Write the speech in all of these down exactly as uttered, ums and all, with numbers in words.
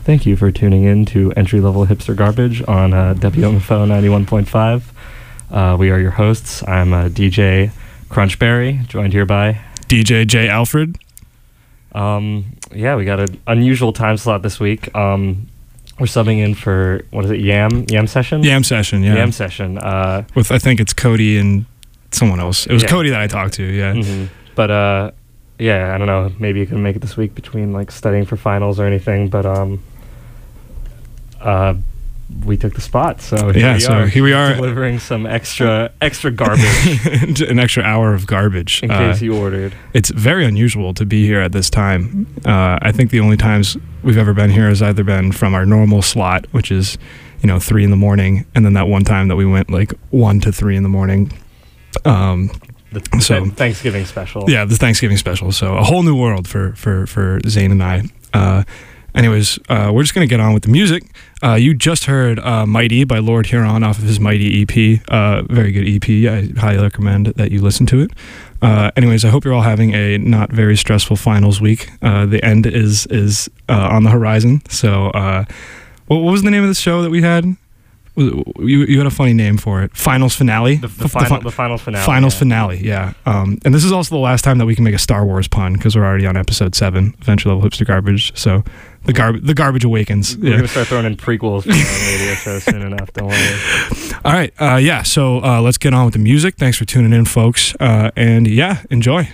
Thank you for tuning in to Entry Level Hipster Garbage on uh, W M F O ninety-one point five. Uh, we are your hosts. I'm uh, D J Crunchberry, joined here by D J J Alfred. Um, yeah, we got an unusual time slot this week. Um, we're subbing in for, what is it, Yam? Yam Session? Yam Session, yeah. Yam Session. Uh, With, I think it's Cody and someone else. It was yeah. Cody that I talked to, yeah. Mm-hmm. But, uh, yeah, I don't know. Maybe you can make it this week between, like, studying for finals or anything, but, um... Uh, we took the spot, so here yeah, we so are, here we are delivering some extra extra garbage, an extra hour of garbage in uh, case you ordered. It's very unusual to be here at this time. Uh, I think the only times we've ever been here has either been from our normal slot, which is, you know, three in the morning, and then that one time that we went like one to three in the morning. Um, the so Thanksgiving special. Yeah, the Thanksgiving special. So a whole new world for for for Zane and I. Uh, Anyways, uh, we're just going to get on with the music. Uh, you just heard uh, Mighty by Lord Huron off of his Mighty E P. Uh, very good E P. I highly recommend that you listen to it. Uh, anyways, I hope you're all having a not very stressful finals week. Uh, the end is is uh, on the horizon. So uh, what, what was the name of the show that we had? You, you had a funny name for it. Finals Finale? The, the, the, final, fi- the Finals Finale. Finals yeah. Finale, yeah. Um, and this is also the last time that we can make a Star Wars pun, because we're already on episode seven, Adventure Level Hipster Garbage. So the, gar- the garbage awakens. We're yeah. going to start throwing in prequels for our radio show soon enough, don't worry. All right, uh, yeah, so uh, let's get on with the music. Thanks for tuning in, folks. Uh, and yeah, enjoy.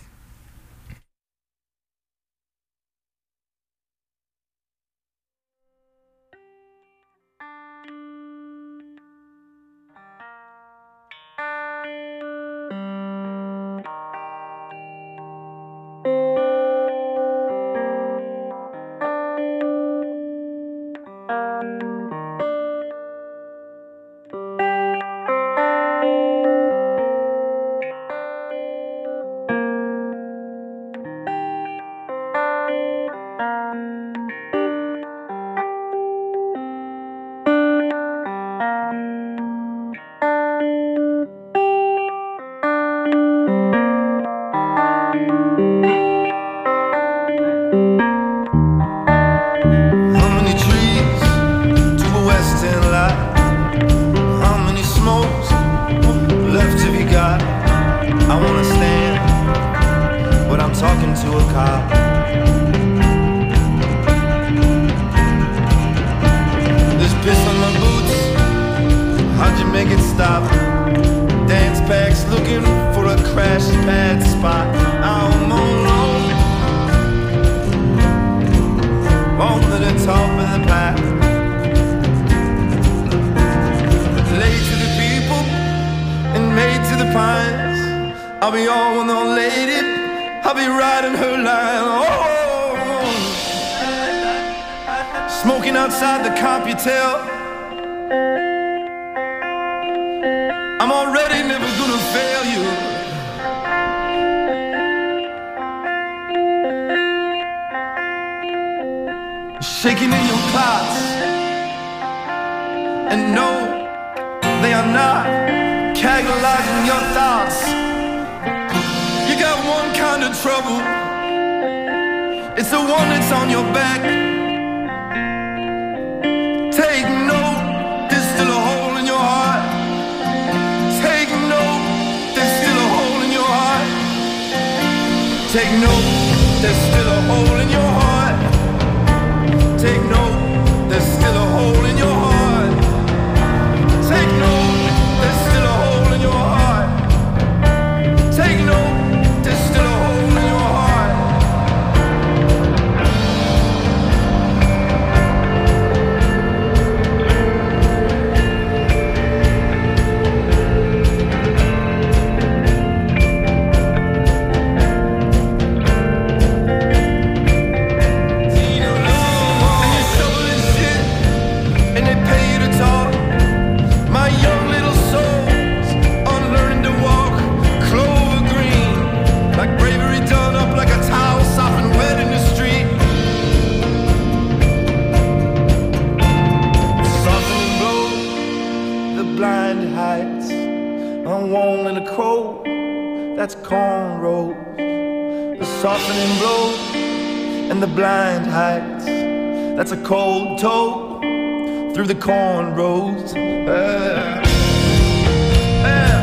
Shaking in your clots, and no, they are not catalyzing your thoughts. You got one kind of trouble, it's the one that's on your back. Take note, there's still a hole in your heart. Take note, there's still a hole in your heart. Take note, there's still a hole in your heart. Take note, there's still a hole in your heart. Take note, there's still a hole in your heart. Take note, there's still a hole in your heart. That's cornrows. The softening blows and the blind heights. that's a cold toe through the cornrows. Uh, uh.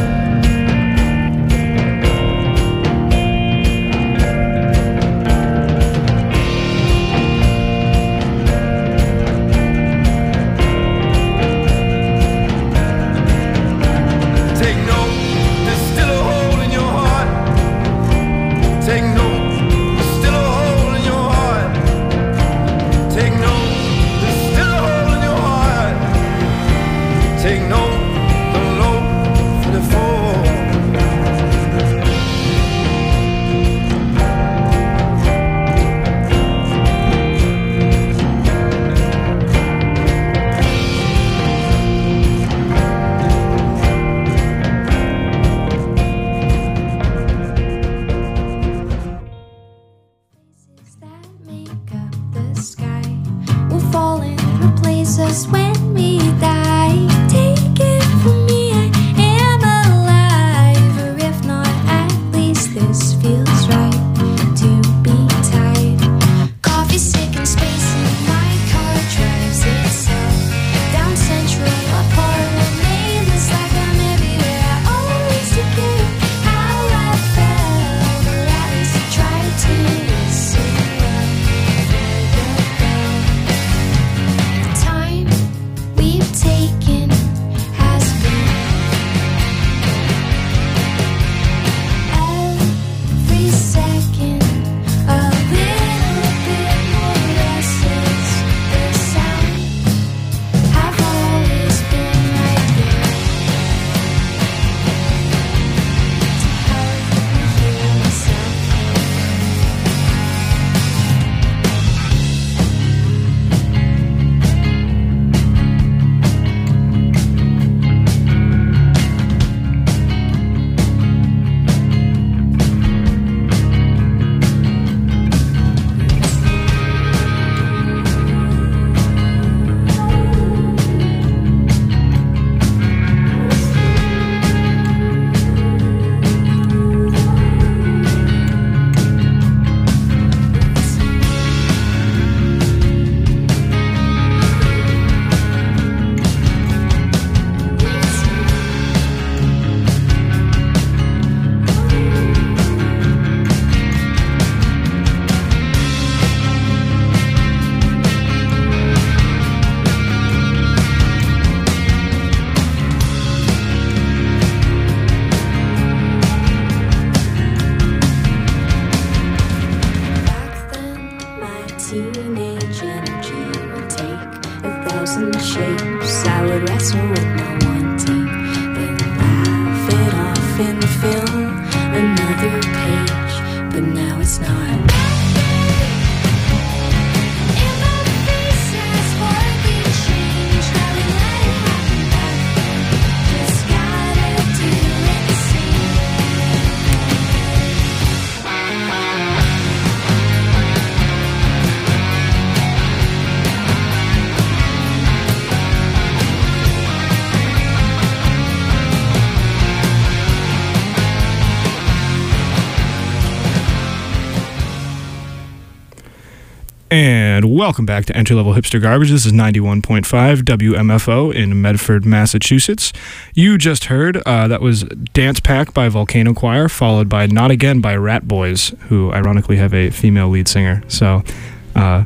And welcome back to Entry Level Hipster Garbage. This is ninety-one point five W M F O in Medford, Massachusetts. You just heard, uh, that was Dance Pack by Volcano Choir, followed by Not Again by Rat Boys, who ironically have a female lead singer. So, uh,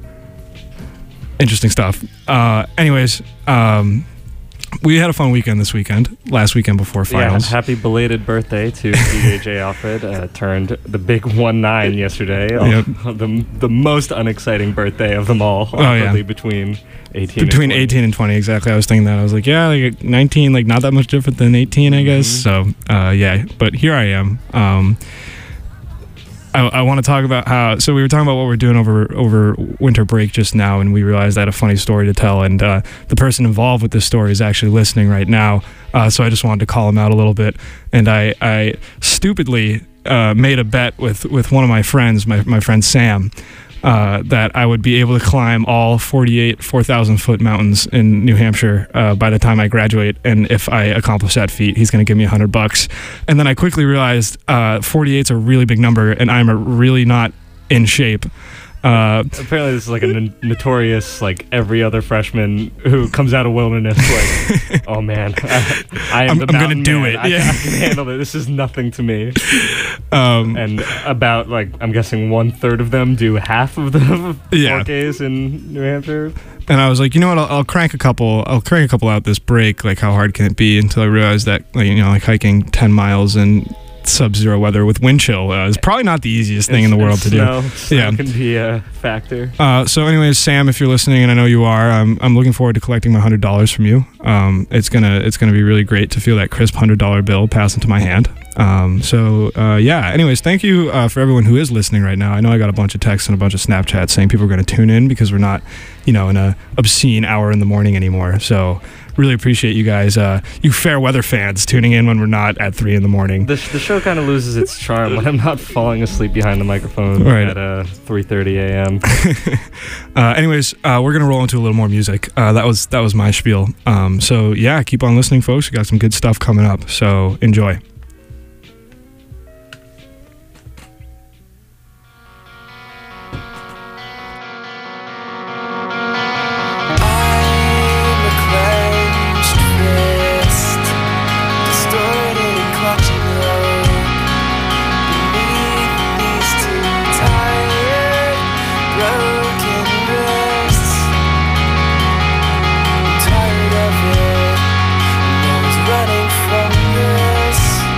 interesting stuff. Uh, anyways, um, we had a fun weekend this weekend, last weekend before finals. Yeah, happy belated birthday to D J J Alfred. Uh, turned the big one nine yesterday. Yep. the the most unexciting birthday of them all. Oh, yeah. Between eighteen Between and eighteen and twenty, exactly. I was thinking that. I was like, yeah, like nineteen, like not that much different than eighteen, I guess. Mm-hmm. So, uh, yeah. But here I am. Um, I, I want to talk about how. So we were talking about what we're doing over over winter break just now, and we realized I had a funny story to tell. And uh, the person involved with this story is actually listening right now. Uh, so I just wanted to call him out a little bit. And I, I stupidly uh, made a bet with with one of my friends, my my friend Sam, uh, that I would be able to climb all forty-eight four thousand foot mountains in New Hampshire uh, by the time I graduate. And if I accomplish that feat, he's going to give me a hundred bucks. And then I quickly realized uh, forty-eight's a really big number, and I'm a really not in shape. Uh, Apparently, this is like a n- notorious, like every other freshman who comes out of Wilderness, like, oh man, I, I am I'm, the I'm gonna mountain do man. it. I, Yeah. I can handle it. This is nothing to me. Um, And about like I'm guessing one third of them do half of the Yeah. four Ks in New Hampshire. and I was like, you know what? I'll, I'll crank a couple. I'll crank a couple out this break. Like, how hard can it be? Until I realized that, like, you know, like hiking ten miles in sub-zero weather with wind chill uh, is probably not the easiest thing in the And- world to and do. snow, snow Yeah. can be a factor. Uh, so, anyways, Sam, if you're listening, and I know you are, I'm I'm looking forward to collecting my hundred dollars from you. Um, it's gonna it's gonna be really great to feel that crisp hundred dollar bill pass into my hand. Um, so uh, yeah. Anyways, thank you uh, for everyone who is listening right now. I know I got a bunch of texts and a bunch of Snapchats saying people are going to tune in because we're not, you know, in a obscene hour in the morning anymore. So really appreciate you guys, uh, you fair weather fans, tuning in when we're not at three in the morning. The, sh- the show kind of loses its charm when I'm not falling asleep behind the microphone Right. at uh, three thirty a.m. Uh, anyways, uh, we're gonna roll into a little more music. Uh, that was that was my spiel. Um, so yeah, keep on listening, folks. We got some good stuff coming up. So enjoy. I'm a clenched fist, distorted and clutching rope beneath these two tired, broken wrists. I'm tired of it, no one's running from this.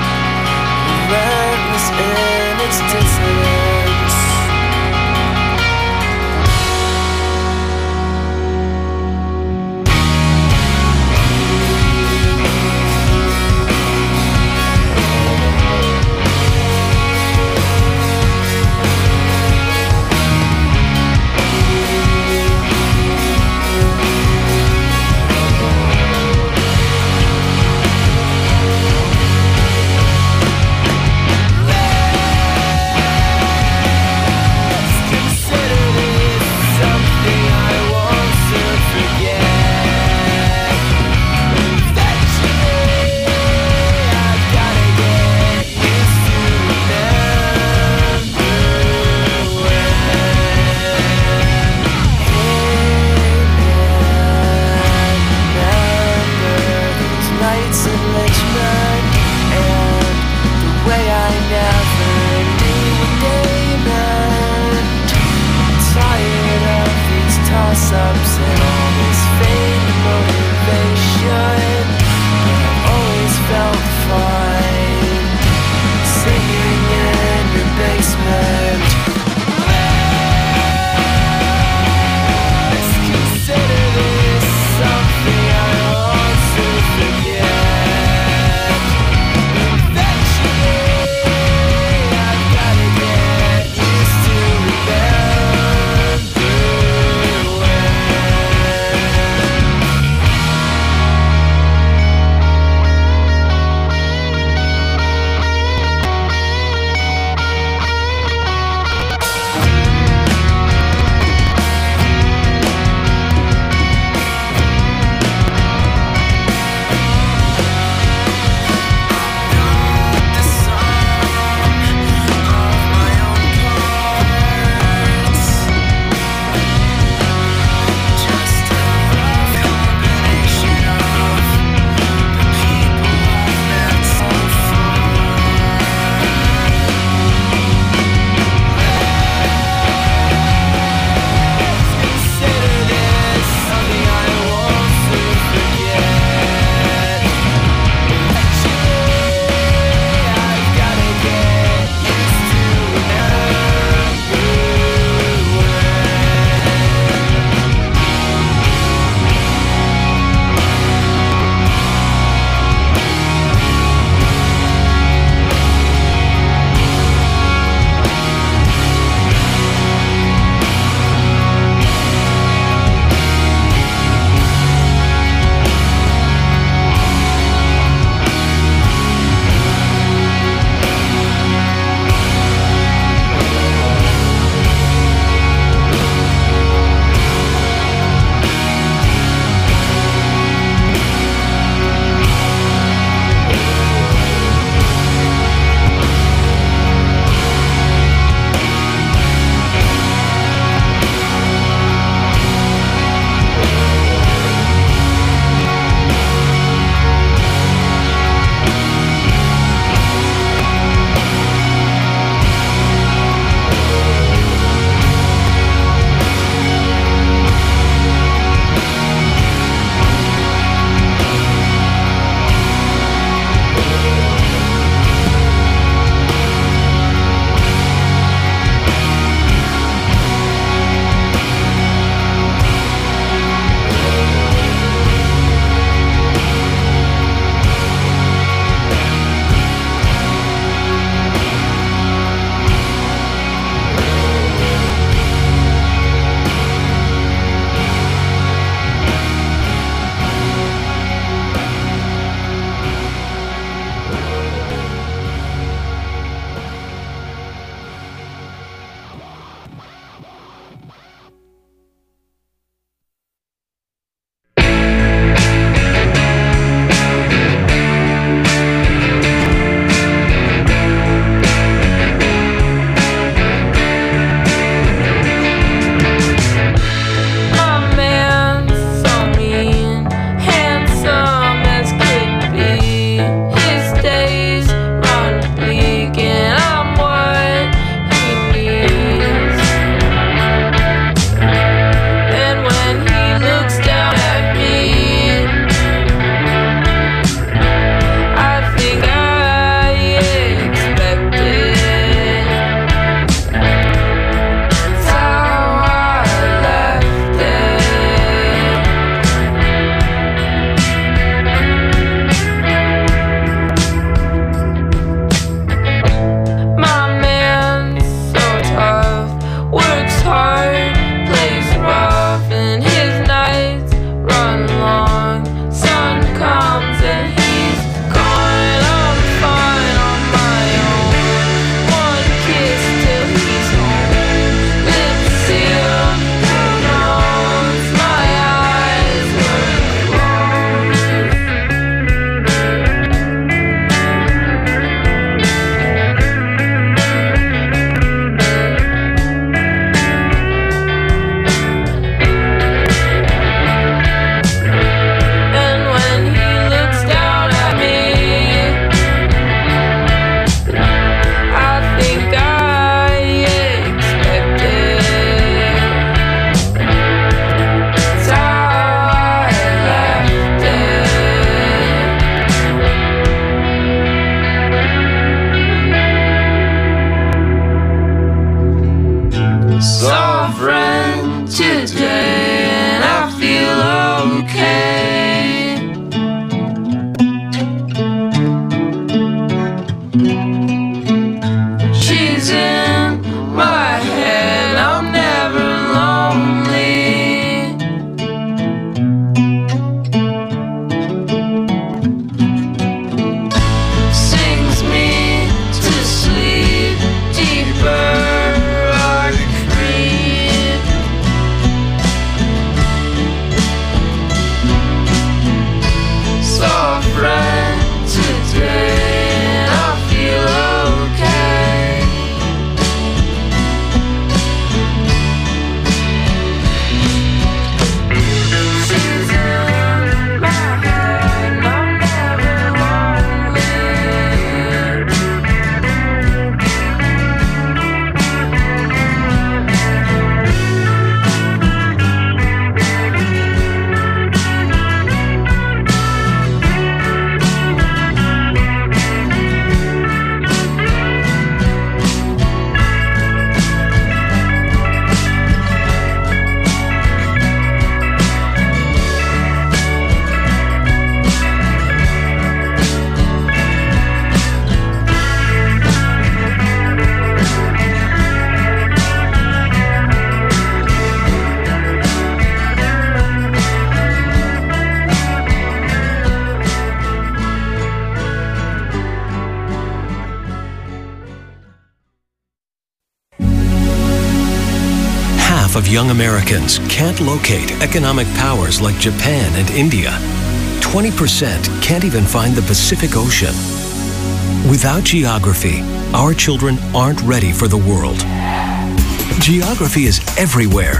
young Americans can't locate economic powers like Japan and India. twenty percent can't even find the Pacific Ocean. Without geography, our children aren't ready for the world. Geography is everywhere.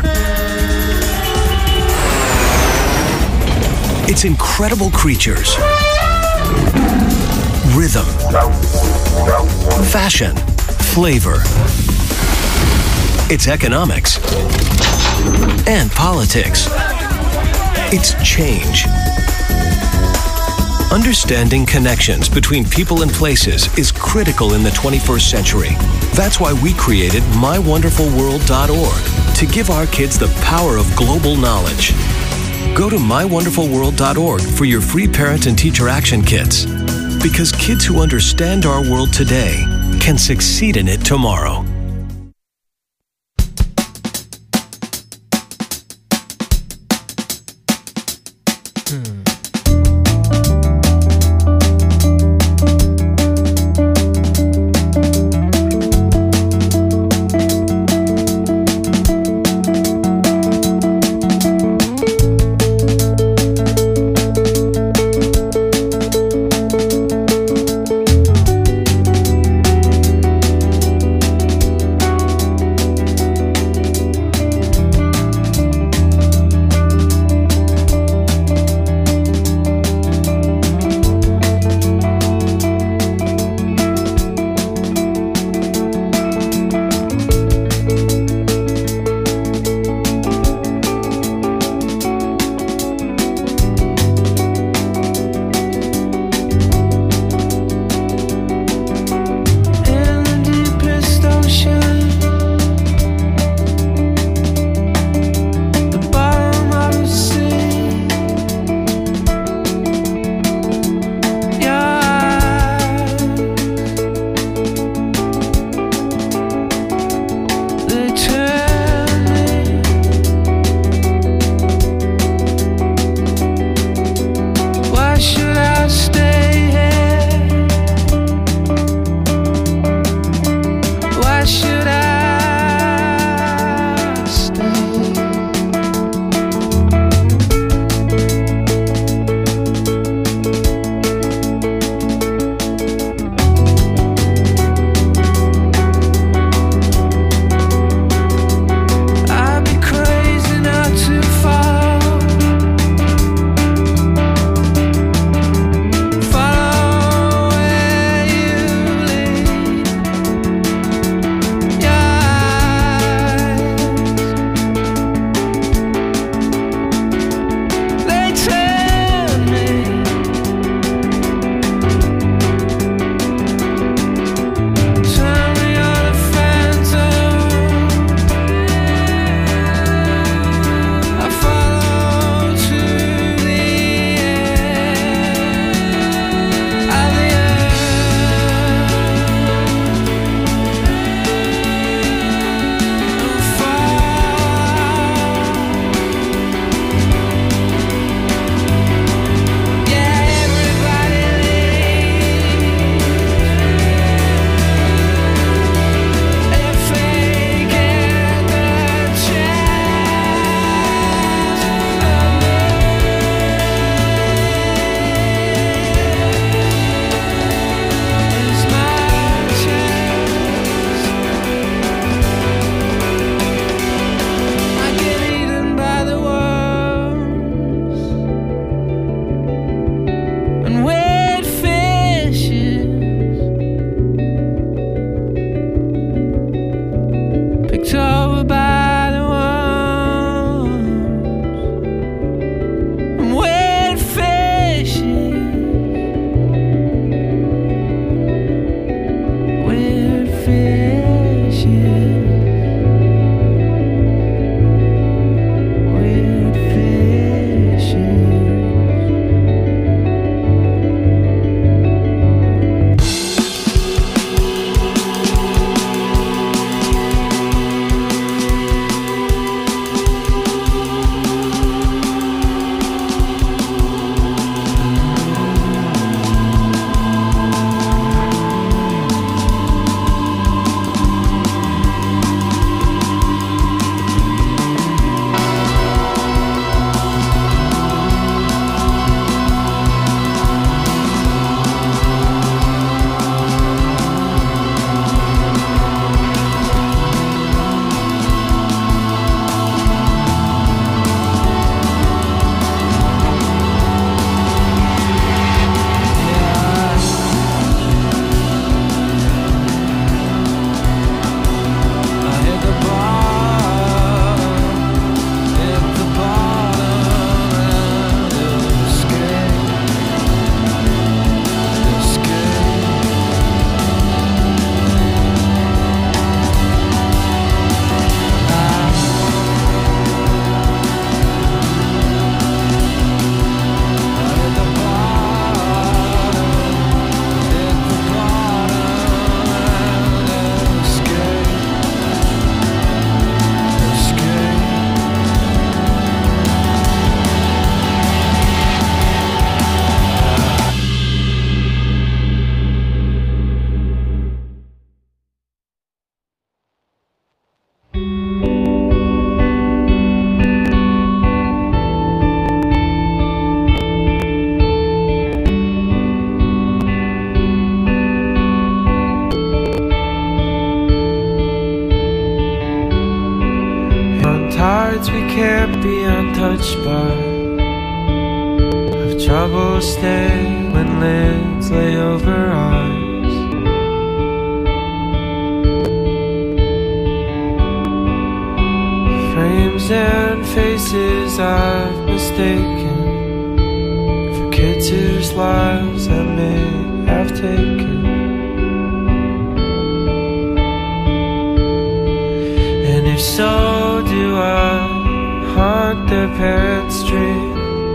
It's incredible creatures, rhythm, fashion, flavor. It's economics and politics. It's change. Understanding connections between people and places is critical in the twenty-first century. That's why we created my wonderful world dot org to give our kids the power of global knowledge. Go to my wonderful world dot org for your free parent and teacher action kits. Because kids who understand our world today can succeed in it tomorrow. much, but I've trouble staying when lids lay over eyes. Frames and faces I've mistaken for kids whose lives I may have taken. And if so, do I haunt their parents' dream?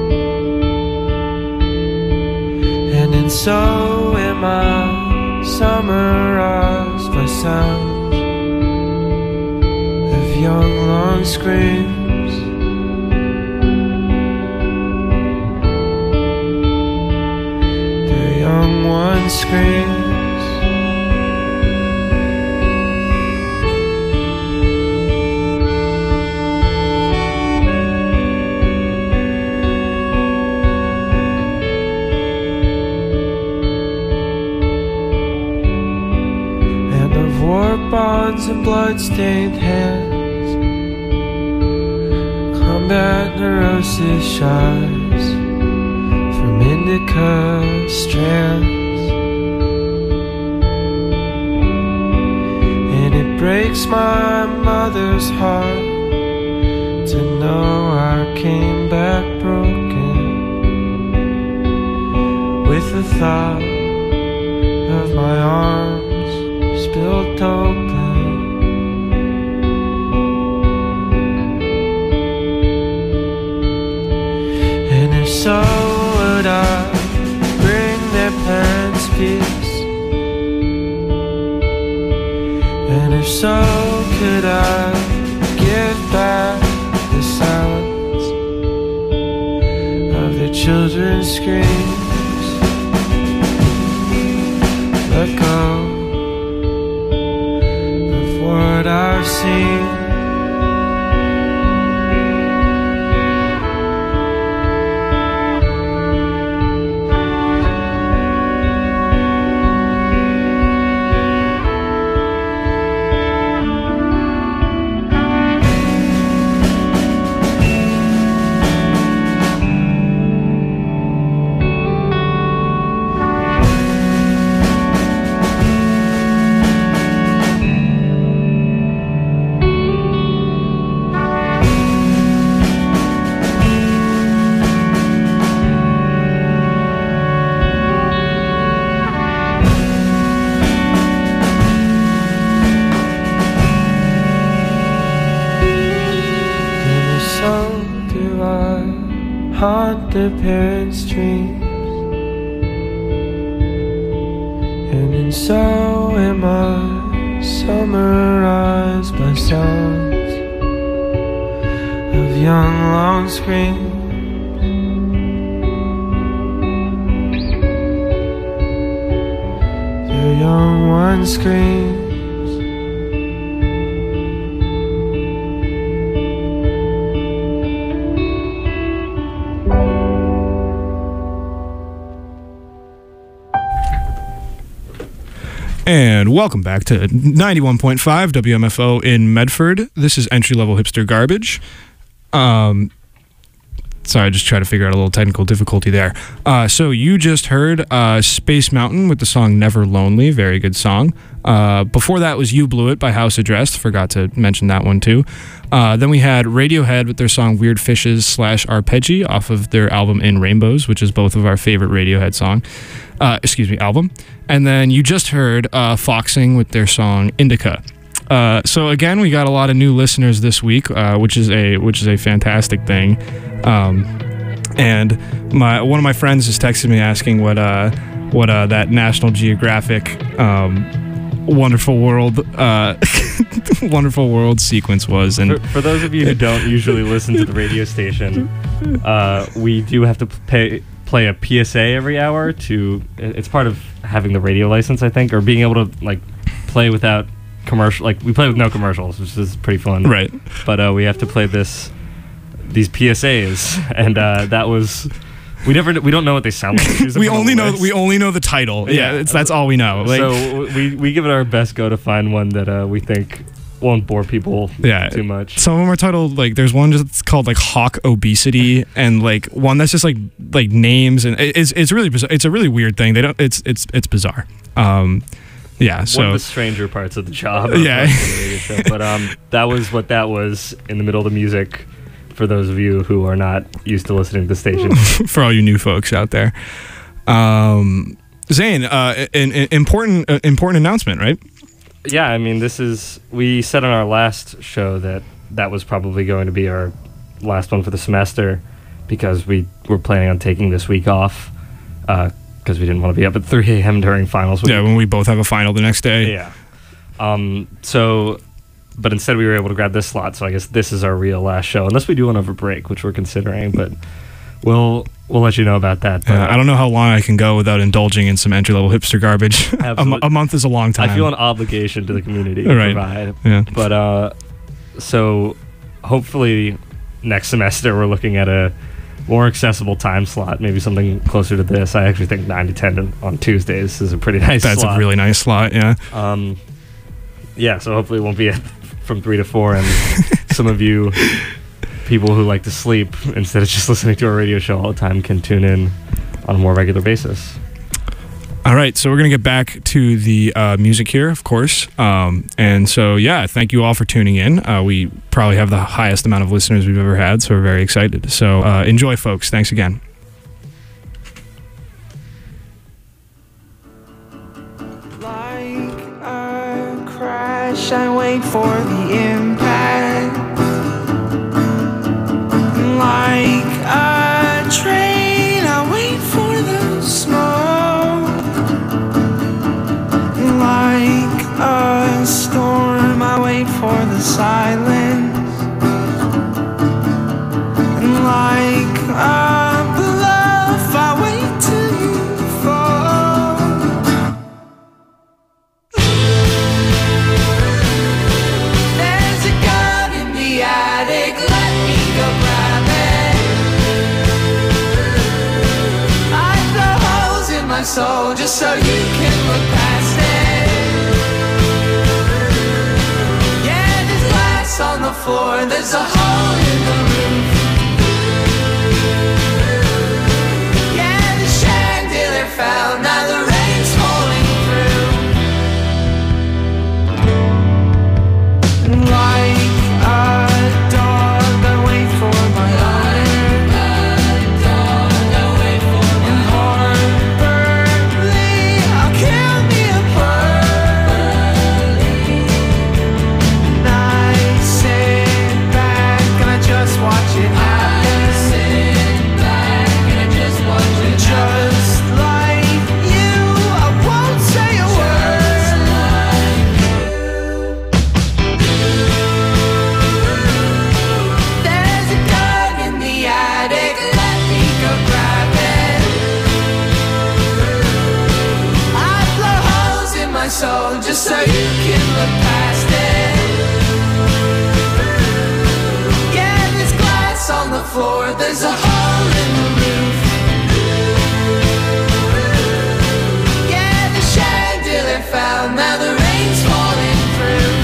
And in so am I summarized by sounds of young long screams. Their young one screams. Bonds and blood-stained hands, combat neurosis shies from indica strands. And it breaks my mother's heart to know I came back broken, with the thought of my arms spilled open. And if so, would I bring their parents peace? And if so, could I give back the sounds of their children's screams? Let go what I've seen. Haunt their parents' dreams, and in so am I summarized by sounds of young long screams. Their young one screams. And welcome back to ninety-one point five W M F O in Medford. This is Entry Level Hipster Garbage. Um, sorry, I just tried to figure out a little technical difficulty there. Uh, so you just heard uh, Space Mountain with the song Never Lonely. Very good song. Uh, before that was You Blew It by House Addressed. Forgot to mention that one too. Uh, then we had Radiohead with their song Weird Fishes slash Arpeggi off of their album In Rainbows, which is both of our favorite Radiohead song. Uh, excuse me, album. And then you just heard uh, Foxing with their song Indica. Uh, so again, we got a lot of new listeners this week, uh, which is a which is a fantastic thing. Um, and my one of my friends just texted me asking what uh, what uh, that National Geographic um, Wonderful World uh, Wonderful World sequence was. And for, for those of you who don't usually listen to the radio station, uh, we do have to pay. play a P S A every hour to it's part of having the radio license, I think, or being able to like play without commercial, like we play with no commercials, which is pretty fun, right? But uh, we have to play this these P S As, and uh, that was we never we don't know what they sound like. we only know we only know the title. Yeah, yeah it's, that's all we know. Like, so we we give it our best go to find one that uh, we think won't bore people Yeah. too much. Some of them are titled like there's one that's called like Hawk Obesity, and like one that's just like like names, and it- it's it's really bizarre. It's a really weird thing. They don't. It's it's it's bizarre. Um, yeah. So One of the stranger parts of the job. of Yeah. hosting a radio show. But um, that was what that was in the middle of the music. For those of you who are not used to listening to the station. for all you new folks out there, um, Zane, uh, an, an important uh, important announcement, right? Yeah, I mean, this is, we said on our last show that that was probably going to be our last one for the semester because we were planning on taking this week off because we didn't want to be up at three a.m. during finals week. Yeah, when we both have a final the next day. Yeah. Um, so, but instead we were able to grab this slot, so I guess this is our real last show, unless we do one over break, which we're considering, but we'll we'll let you know about that. But, Uh, I don't know how long I can go without indulging in some entry level hipster garbage. a, mo- Absolutely. a month is a long time. I feel an obligation to the community to Right. provide. Yeah. But uh, so hopefully next semester we're looking at a more accessible time slot, maybe something closer to this. I actually think nine to ten on Tuesdays is a pretty nice That's slot. a really nice slot. Yeah. Um, yeah, so hopefully it won't be at, from three to four, and some of you people who like to sleep instead of just listening to a radio show all the time can tune in on a more regular basis. All right, so we're going to get back to the uh, music here, of course. Um, and so, yeah, thank you all for tuning in. Uh, we probably have the highest amount of listeners we've ever had, so we're very excited. So uh, enjoy, folks. Thanks again. Like a crash, I wait for the impact. Like a train, I wait for the smoke. Like a storm, I wait for the silence. And like a bluff, I wait till you fall. There's a gun in the attic, let me go grab it. I blow holes in my soul just so you can look past it. Yeah, there's glass on the floor, there's a hole in the roof. Yeah, the chandelier fell, now the rain's falling through. Like a dog, I wait for my owner. And horribly, I'll kill me a bird. And I sit back and I just watch it happen. Just like you, I won't say a word. There's a gun in the attic, let me go grab it. I blow holes in my soul just so you can look past it. Yeah, there's glass on the floor, there's a hole in the roof. Yeah, the chandelier fell, now the rain's falling through.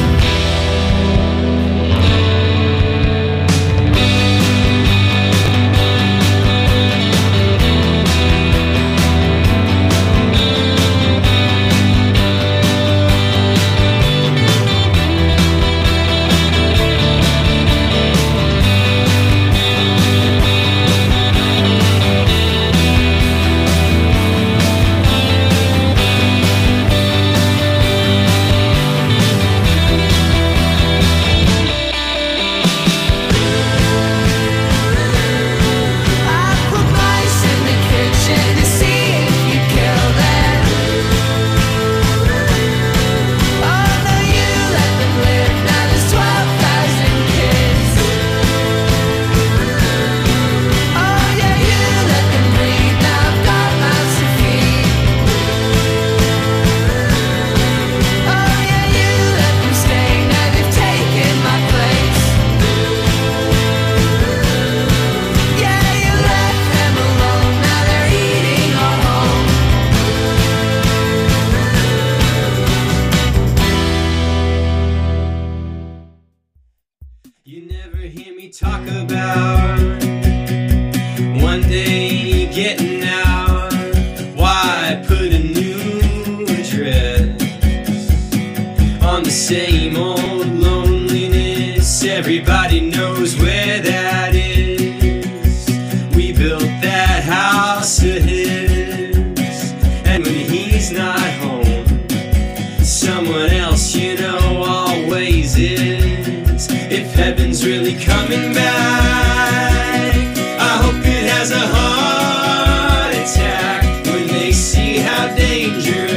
getting out. Why put a new address on the same old loneliness? Everybody knows where that is. We built that house of his, and when he's not home, someone else, you know, always is. If heaven's really coming back, I hope it has a heart attack when they see how dangerous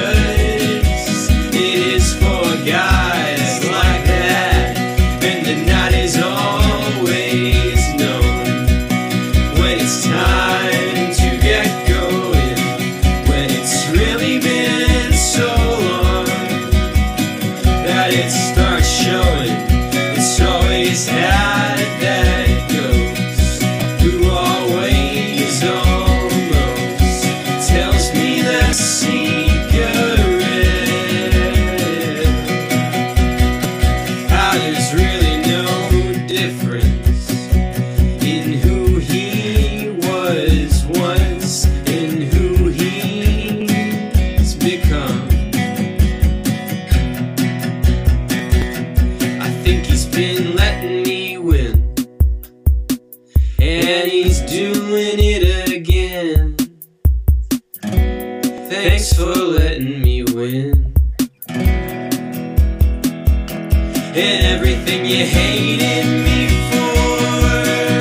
it is for guys like that. And the night is always known when it's time to get going, when it's really been so long that it starts showing. It's always had that ghost who always almost tells me the secret. How there's really no difference in who he was once and who he's become. I think he's been letting me win, and he's doing it again. Thanks for letting me win. And everything you hated me for,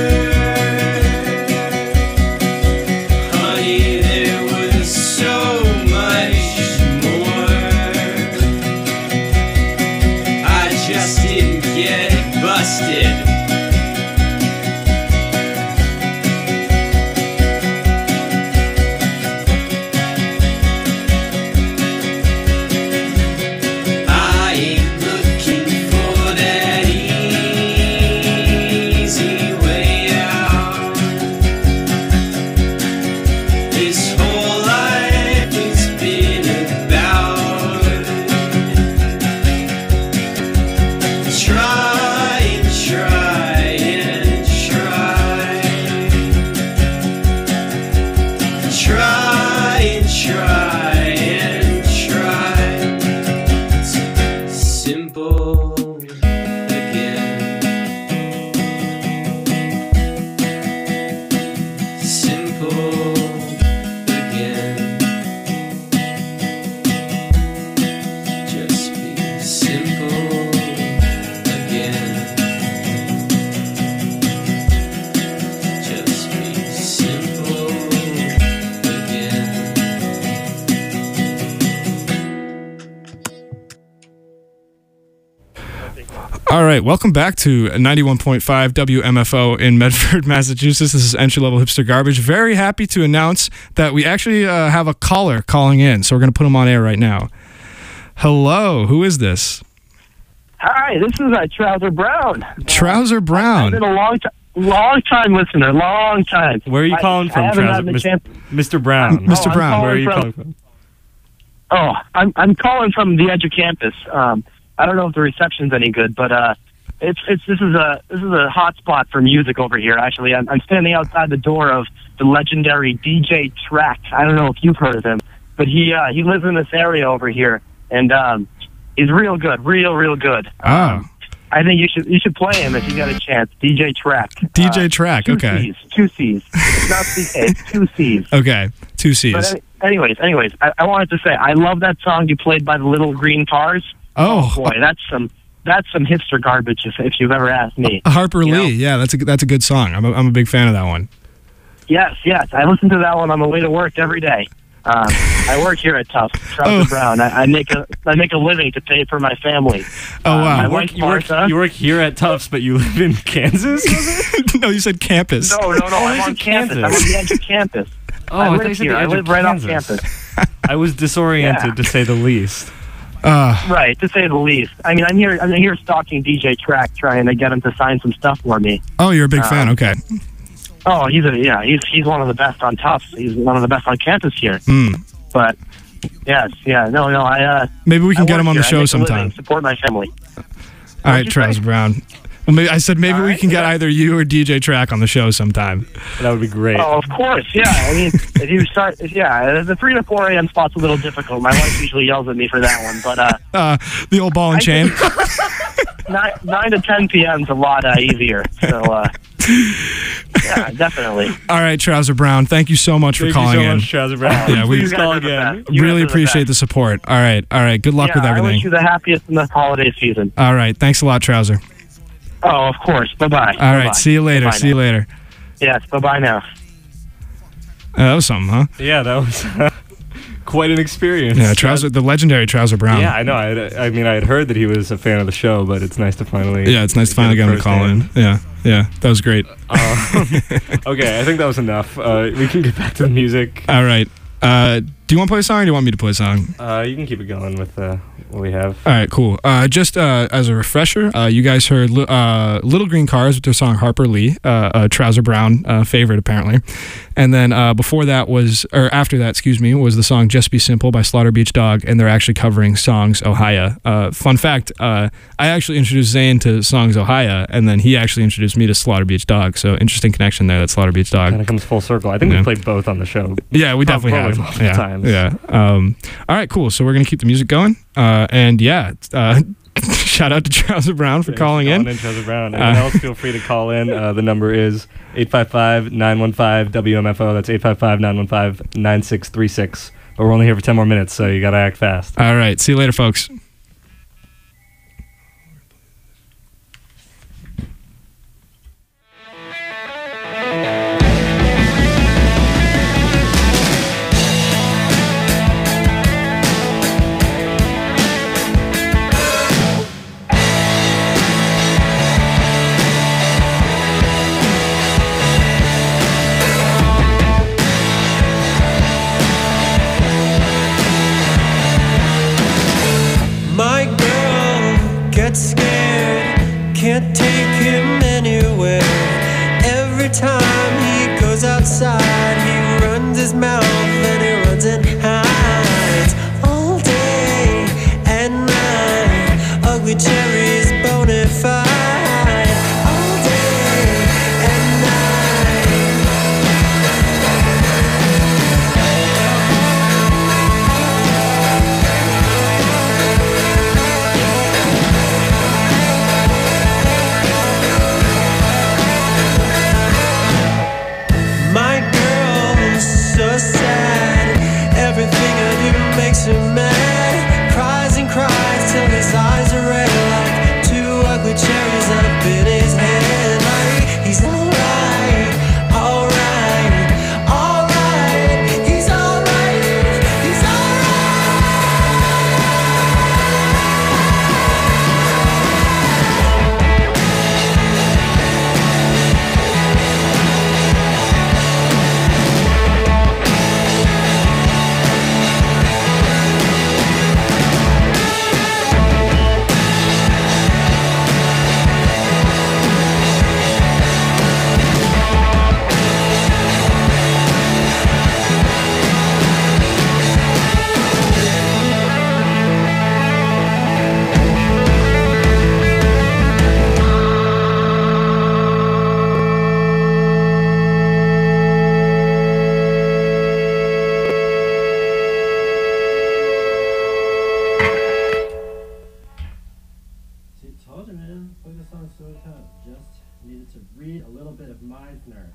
honey, there was so much more. I just didn't get busted. I ain't looking for that easy way out. This whole life has been about try and try and try, try and try and try. It's simple again, simple again. Just be simple again. Just be simple again. All right, welcome back to ninety-one point five W M F O in Medford, Massachusetts. This is entry-level hipster garbage. Very happy to announce that we actually uh, have a caller calling in, so we're going to put him on air right now. Hello, who is this? Hi, this is uh, Trouser Brown. Trouser I've Brown. been a long time, long time listener, long time. Where are you I- calling I from, haven't Trouser? had the Mis- chance- Mister Brown. Mister I'm Brown. Where are you calling calling from? Oh, I'm I'm calling from the edge of campus. Um, I don't know if the reception's any good, but uh, it's it's this is a this is a hot spot for music over here. Actually, I'm, I'm standing outside the door of the legendary D J Track. I don't know if you've heard of him, but he uh, he lives in this area over here, and um, he's real good, real real good. Ah, I think you should you should play him if you got a chance. D J Track. D J Uh, Track, two okay. C's, two C's. It's not C K, it's two C's. Okay, two C's. But any, anyways, anyways, I, I wanted to say I love that song you played by the Little Green Cars. Oh, Boy, that's some that's some hipster garbage if, if you've ever asked me. Harper You know? Lee. Yeah, that's a that's a good song. I'm a, I'm a big fan of that one. Yes, yes, I listen to that one on the way to work every day. Um, I work here at Tufts, Trouser Oh. Brown. I, I make a I make a living to pay for my family. Oh, Uh, wow. my You wife work, you, work, Martha. you work here at Tufts, but you live in Kansas? No, you said campus. No, no, no. I'm Where's on in campus. I'm on Kansas? the edge of campus. Oh, I I thought live you said here. the I edge live of right off Kansas. campus. I was disoriented, Yeah. to say the least. Uh, Right, to say the least. I mean, I'm here. I'm here stalking D J Track, trying to get him to sign some stuff for me. oh, you're a big Uh, fan. Okay. Oh, he's a yeah. He's he's one of the best on Tufts. He's one of the best on campus here. Hmm. But yes, yeah, no, no. I uh, Maybe we can I get work him on the here. I show make a living, sometime. Support my family. All right, you Trouser say? Brown. Well, maybe, I said maybe All we right. can get either you or D J Track on the show sometime. That would be great. Oh, of course, yeah. I mean, if you start, if, yeah, the three to four a.m. spot's a little difficult. My wife usually yells at me for that one, but uh, Uh, the old ball and I chain. nine, nine to ten p.m. is a lot uh, easier. So, uh, yeah, definitely. All right, Trouser Brown. Thank you so much Thank for calling you so in. much, Trouser Brown. Yeah, we- Please You call guys are the again. best. You Really guys are the appreciate best. the support. All right, all right. Good luck Yeah, with I wish everything. you the happiest in this holiday season. All right, thanks a lot, Trouser. Oh, of course. Bye-bye. All right, see you later. Bye-bye See you now. later. Yes, bye-bye now. Uh, that was something, huh? Yeah, that was quite an experience. Yeah, Trouser, the legendary Trouser Brown. Yeah, I know. I, I mean, I had heard that he was a fan of the show, but it's nice to finally. Yeah, it's nice to finally get him to call in. Yeah, yeah, that was great. Um, okay, I think that was enough. Uh, we can get back to the music. All right. Uh, do you want to play a song or do you want me to play a song? Uh, you can keep it going with uh, what we have. All right, cool. Uh, just uh, as a refresher, uh, you guys heard li- uh, Little Green Cars with their song Harper Lee, uh, a Trouser Brown uh, favorite apparently. And then uh, before that was, or after that, excuse me, was the song Just Be Simple by Slaughter Beach Dog, and they're actually covering Songs Ohio. Uh, fun fact, uh, I actually introduced Zane to Songs Ohio, and then he actually introduced me to Slaughter Beach Dog, so interesting connection there, that Slaughter Beach Dog. Kind of comes full circle. I think Yeah. we played both on the show. Yeah, we Prob- definitely probably have. multiple Yeah, times. yeah. Um, all right, cool. So we're gonna keep the music going, uh, and yeah, uh, shout out to Trouser Brown for Thanks calling in. Calling in, Trouser Brown. Anyone Uh, else, feel free to call in. Uh, the number is eight five five, nine one five, W M F O. That's eight five five, nine one five, nine six three six. But we're only here for ten more minutes, so you got to act fast. All right, see you later, folks. My girl gets scared, can't take him anywhere. Every time he goes outside, he runs his mouth and he runs and hides all day and night. Ugly cherries, bona fide, all day and night. My girl is so sad. Everything I do makes her mad. Cries and cries till his eyes are red like two ugly cherries up in his head. Like he's alright, alright, alright. He's alright, he's See, told you, man. Play the song so tough. Just needed to read a little bit of Meisner.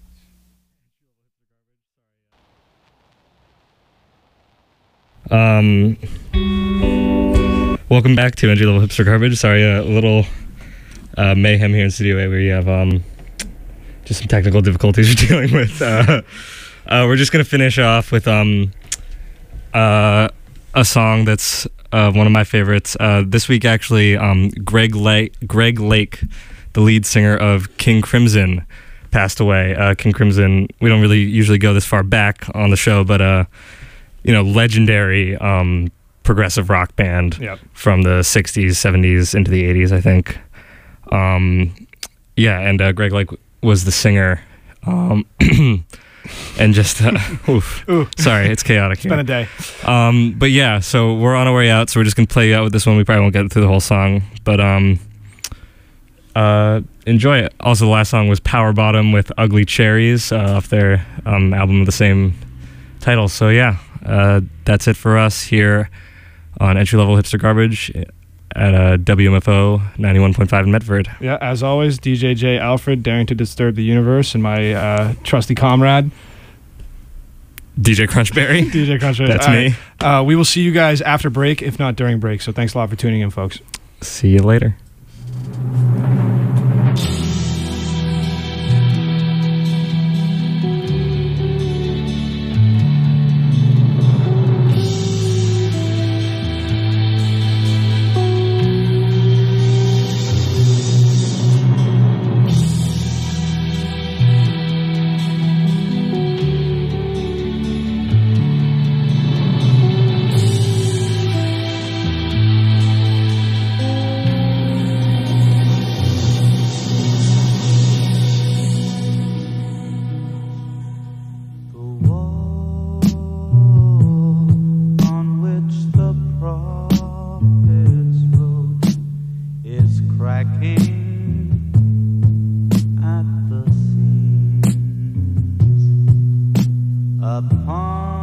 Um, welcome back to Entry Level Hipster Garbage. Sorry, a little uh, mayhem here in Studio A where you have um, just some technical difficulties you're dealing with. Uh, uh, we're just going to finish off with um, uh, a song that's uh, one of my favorites. Uh, this week, actually, um, Greg, La- Greg Lake, the lead singer of King Crimson, passed away. Uh, King Crimson, we don't really usually go this far back on the show, but uh, you know, legendary um, progressive rock band Yep. from the sixties, seventies into the eighties, I think. Um, yeah, and uh, Greg Lake was the singer. Um, and just, uh, oof. Ooh. Sorry, it's chaotic here. Been a day. Um, but yeah, so we're on our way out, so we're just going to play you out with this one. We probably won't get through the whole song, but um, Uh, enjoy it. Also, the last song was Power Bottom with Ugly Cherries uh, off their um, album of the same title. So yeah, uh, that's it for us here on Entry Level Hipster Garbage at uh, W M F O ninety-one point five in Medford. Yeah, as always, D J J Alfred, daring to disturb the universe, and my uh, trusty comrade, D J Crunchberry. D J Crunchberry. That's All me. right. Uh, we will see you guys after break, if not during break. So thanks a lot for tuning in, folks. See you later. Upon